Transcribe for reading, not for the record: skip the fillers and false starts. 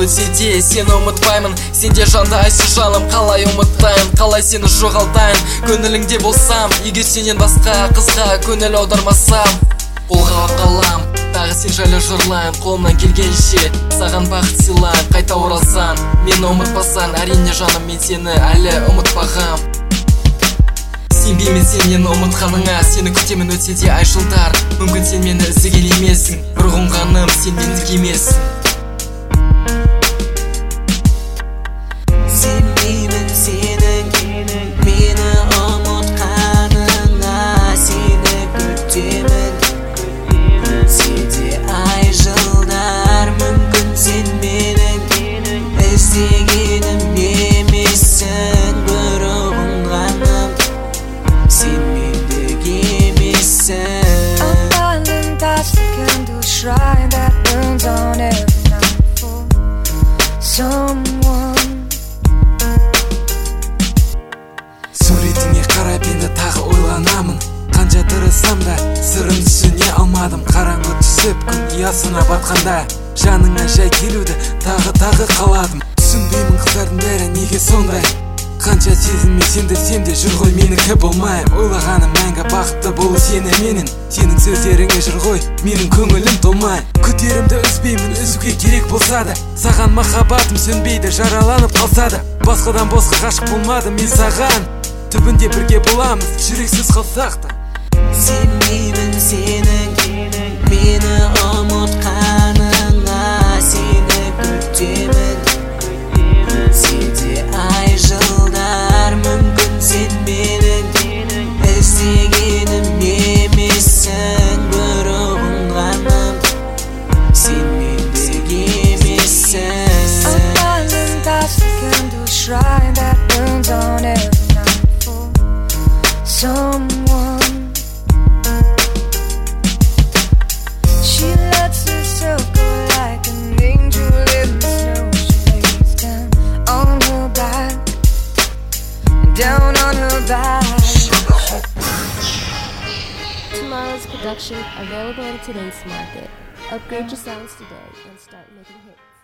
өтсе де сені ұмытпаймын. Сенде жандайсың жалым, қалай ұмыттайын, қалай сені жоғалтайын. Көңіліңде болсам, егер сенен басқа қызға көңіл аудармасам, қолға қалам, тағы сен жайлы жырлайын. Қолымнан келгенше саған бақыт сыйлайын. Қайта оралсан, мені ұмытпасан, әрине жаным, мен сені әлі ұмытпағам. Сенбеймін сен мені ұмытқаныңа, сені күтемін өтсе де ай жылдар. Мүмкін сен мені іздеген емессің, бір ұғынғаным сен мендік емессің. Сенбеймін сенің мені ұмытқаныңа, сені күтемін өтсе де ай жылдар. Мүмкін сен менің іздегенім емессің, бір ұғынғаным сен мендік емессің. A violin that's the candle shrine that burns on every night for someone. Суретіңе қарап енді тағы ойланамын. Қанша тырысам да сырым түсіне алмадым. Қараңғы түсіп күн ұясына батқанда жаныңа жай келуді тағы қаладым. Түсінбеймін қыздардың бәрі неге сондай. Қанша сезіммен сендірсем де жүр ғой менікі болмайым. Ойлағаным мәңгі бақытты болу сені менен. Сенің сөздеріңе жүр ғой менің көңілім толмай. Күтерімді үзбеймін, үзуге керек болса да. Саған махаббатым сөнбейді, жараланып қалса да. Басқадан босқа ғашық болмадым мен саған. Түбінде бірге боламыз, жүрексіз қалсақ та. Сенбеймін сенің мені ұмытқаныңа, сені күтемін өтсе де ай жылдар. Мүмкін сен менің іздегенім емессің, бір ұғынғаным сен мендік емессің. A violin that's the candle shrine that burns on every night for someone. She lets herself go like an angel in the snow. She lays down on her back, down on her back. Tomorrow's production available in today's market. Upgrade your sounds today and start making hits.